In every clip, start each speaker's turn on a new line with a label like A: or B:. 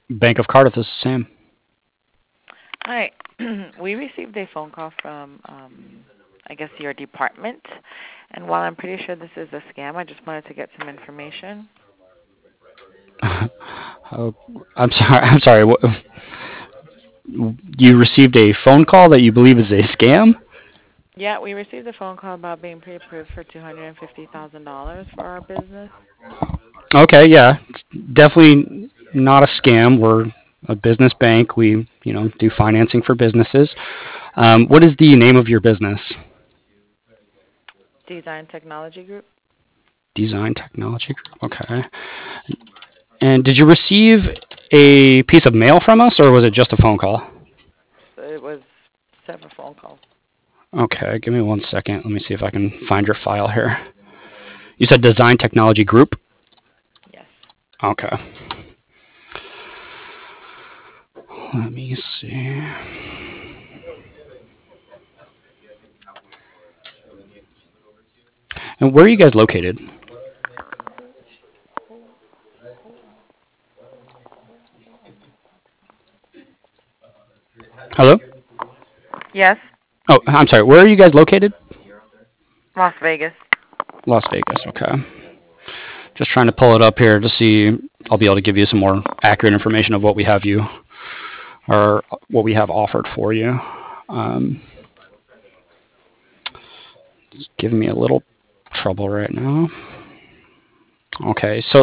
A: Bank of Cardiff, this is Sam.
B: Hi. We received a phone call from, I guess, your department. And while I'm pretty sure this is a scam, I just wanted to get some information.
A: Oh, I'm sorry. I'm sorry. You received a phone call that you believe is a scam?
B: Yeah, we received a phone call about being pre-approved for $250,000 for our business.
A: Okay, yeah, it's definitely not a scam. We're a business bank. We, do financing for businesses. What is the name of your business?
B: Design Technology Group.
A: Design Technology Group. Okay. And did you receive a piece of mail from us, or was it just a phone call?
B: So it was several phone calls.
A: Okay, give me 1 second. Let me see if I can find your file here. You said Design Technology Group?
B: Yes.
A: Okay. Let me see. And where are you guys located? Hello?
B: Yes.
A: Oh, I'm sorry. Where are you guys located?
B: Las Vegas.
A: Las Vegas. Okay. Just trying to pull it up here to see. I'll be able to give you some more accurate information of what we have what we have offered for you. Um, it's giving me a little trouble right now. Okay, so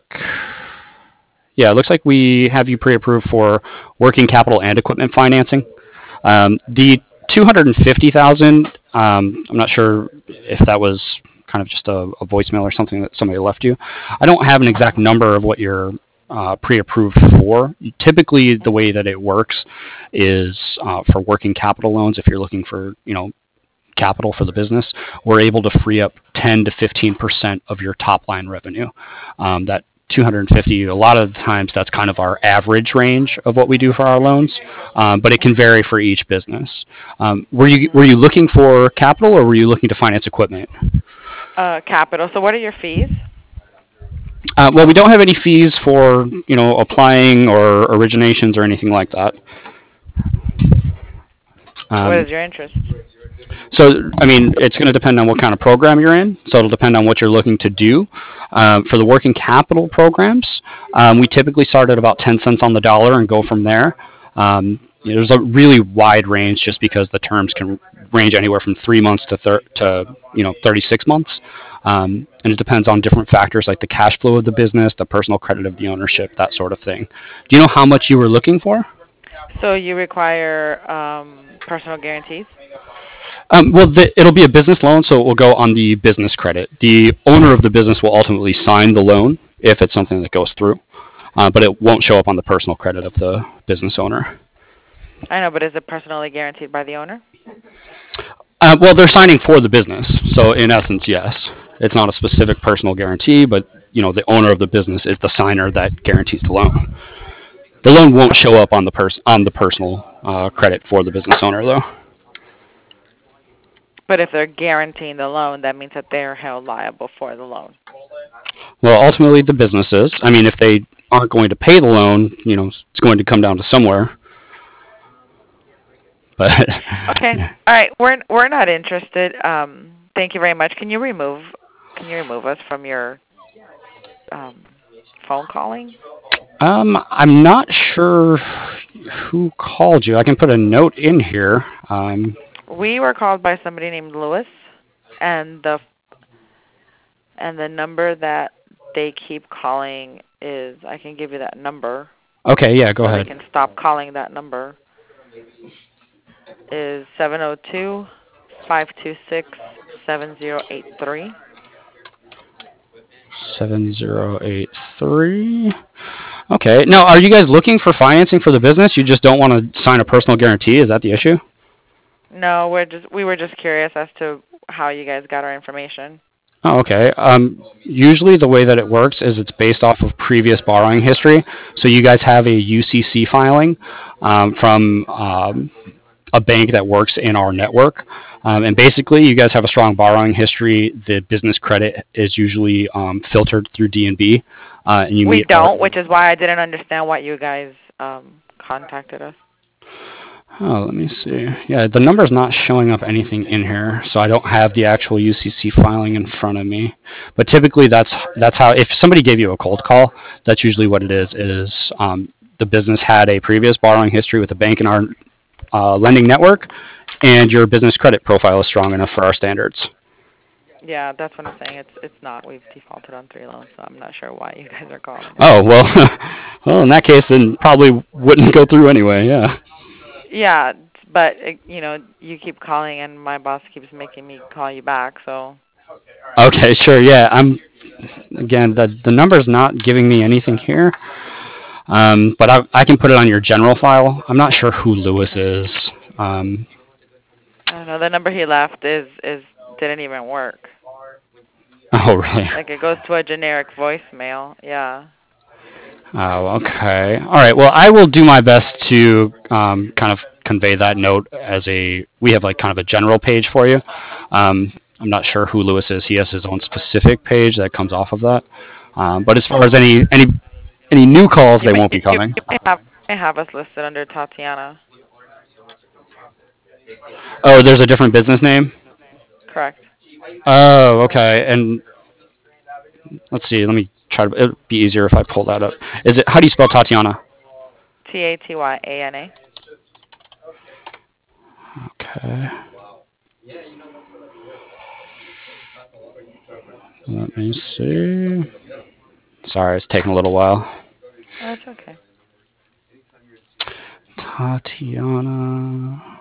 A: it looks like we have you pre-approved for working capital and equipment financing. The 250,000. I'm not sure if that was kind of just a voicemail or something that somebody left you. I don't have an exact number of what you're pre-approved for. Typically, the way that it works is for working capital loans. If you're looking for, capital for the business, we're able to free up 10 to 15% of your top line revenue. That 250, a lot of the times that's kind of our average range of what we do for our loans, but it can vary for each business. Were you looking for capital, or were you looking to finance equipment?
B: Capital. So what are your fees?
A: Well, we don't have any fees for applying or originations or anything like that.
B: What
A: Um,
B: is your interest?
A: So, I mean, it's going to depend on what kind of program you're in. So it'll depend on what you're looking to do. For the working capital programs, we typically start at about 10 cents on the dollar and go from there. There's a really wide range just because the terms can range anywhere from 3 months to 36 months. And it depends on different factors like the cash flow of the business, the personal credit of the ownership, that sort of thing. Do you know how much you were looking for?
B: So you require personal guarantees?
A: It'll be a business loan, so it will go on the business credit. The owner of the business will ultimately sign the loan if it's something that goes through, but it won't show up on the personal credit of the business owner.
B: I know, but is it personally guaranteed by the owner?
A: Well, they're signing for the business, so in essence, yes. It's not a specific personal guarantee, but the owner of the business is the signer that guarantees the loan. The loan won't show up on the personal credit for the business owner, though.
B: But if they're guaranteeing the loan, that means that they're held liable for the loan.
A: Well, ultimately, the business is. I mean, if they aren't going to pay the loan, it's going to come down to somewhere. But
B: Okay.
A: yeah.
B: All right. We're not interested. Thank you very much. Can you remove us from your um, phone calling?
A: I'm not sure who called you. I can put a note in here.
B: We were called by somebody named Lewis, and the number that they keep calling is, I can give you that number
A: Okay, yeah, go
B: so they
A: ahead.
B: can stop calling that number, is 702-526-7083.
A: 7083. Okay. Now, are you guys looking for financing for the business? You just don't want to sign a personal guarantee? Is that the issue?
B: No, we were just curious as to how you guys got our information.
A: Oh, okay. Usually the way that it works is it's based off of previous borrowing history. So you guys have a UCC filing from a bank that works in our network. And basically, you guys have a strong borrowing history. The business credit is usually filtered through DNB. and you
B: We
A: meet
B: don't, which is why I didn't understand why you guys contacted us.
A: Oh, let me see. Yeah, the number's not showing up anything in here, so I don't have the actual UCC filing in front of me. But typically, that's how. If somebody gave you a cold call, that's usually what it is. The business had a previous borrowing history with a bank in our lending network, and your business credit profile is strong enough for our standards.
B: Yeah, that's what I'm saying. It's not. We've defaulted on 3 loans, so I'm not sure why you guys are calling.
A: Oh well, well in that case, then probably wouldn't go through anyway. Yeah.
B: Yeah, but you keep calling, and my boss keeps making me call you back. So.
A: Okay, sure. Yeah, again, the number's not giving me anything here. But I can put it on your general file. I'm not sure who Lewis
B: Okay.
A: is.
B: I don't know. The number he left is didn't even work.
A: Oh, really?
B: Like it goes to a generic voicemail. Yeah.
A: Oh, okay. All right. Well, I will do my best to kind of convey that note as we have like kind of a general page for you. I'm not sure who Lewis is. He has his own specific page that comes off of that. But as far as any new calls,
B: You
A: they
B: may
A: won't be coming.
B: may have us listed under Tatiana.
A: Oh, there's a different business name.
B: Correct.
A: Oh, okay. And let's see. Let me try to. It'd be easier if I pull that up. Is it? How do you spell Tatiana?
B: Tatyana.
A: Okay. Let me see. Sorry, it's taking a little while.
B: That's okay.
A: Tatiana.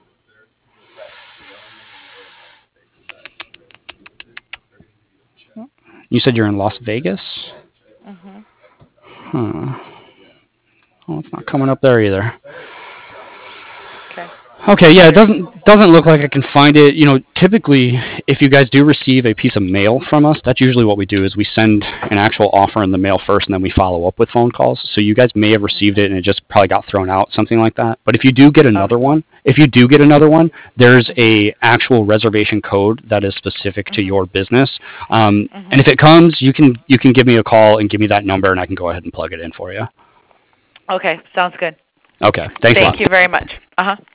A: You said you're in Las Vegas?
B: Mhm.
A: Huh. Well, it's not coming up there either.
B: Okay.
A: Okay, yeah, it doesn't look like I can find it. Typically, if you guys do receive a piece of mail from us, that's usually what we do is we send an actual offer in the mail first, and then we follow up with phone calls. So you guys may have received it, and it just probably got thrown out, something like that. But if you do get another
B: Okay.
A: one, there's a actual reservation code that is specific to your business. And if it comes, you can give me a call and give me that number, and I can go ahead and plug it in for you.
B: Okay. Sounds good.
A: Okay, thanks a lot.
B: Thank you very much. Uh huh.